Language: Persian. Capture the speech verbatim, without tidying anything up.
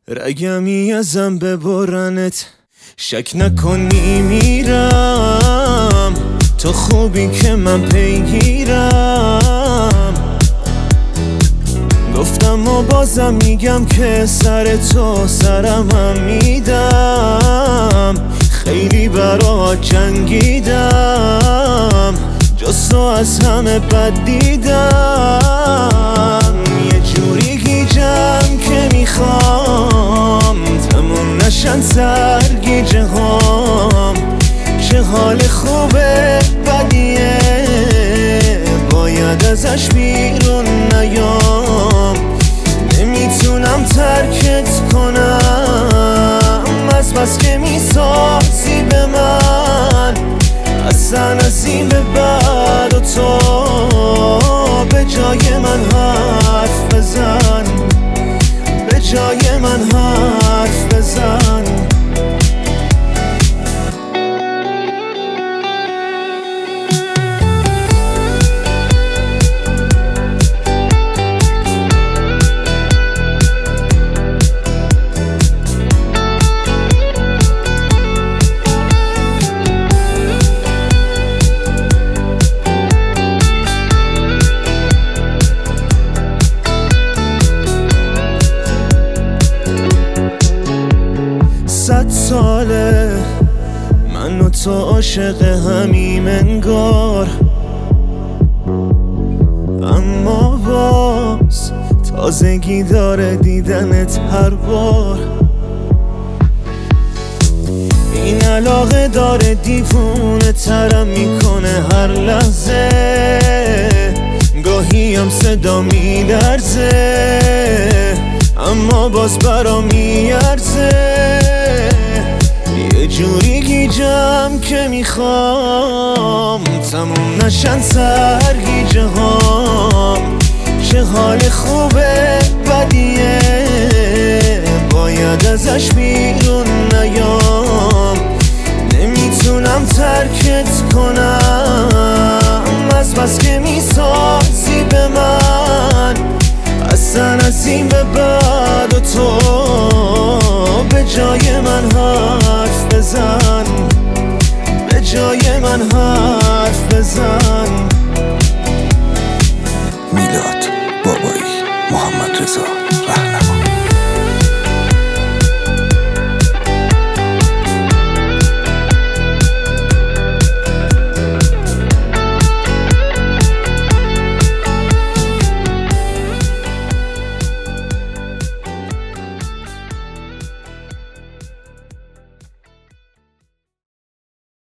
رگمی ازم ببرنت، شک نکنی میرم تو خوبی که من پیگیرم. گفتم و بازم میگم که سر تو سرم هم میدم. خیلی برات جنگیدم، جز تو از همه بد دیدم. یه جوری گیجم که میخوام تموم نشن سرگیجه هام. چه حال خوبه بدیه باید ازش بیرون نیام. نمیتونم ترکت کنم از بس که میسازی به من. اصلا از این به بعد و تو به جای من حرف بزن، به جای من حرف بزن. صد ساله من و تو عاشق همیم انگار، اما باز تازگی داره دیدنت هر بار. این علاقه داره دیوونه ترم میکنه هر لحظه. گاهی هم صدا میلرزه اما باز برام میارزه. یه جوری گیجم که میخوام تموم نشن سرگیجه هام. چه حال خوبه بدیه باید ازش بیرون نیام. نمیتونم ترکت کنم از بس که میسازی به من. اصلا از این به بعد و تو به جای من حرف بزن، به جای من حرف بزن.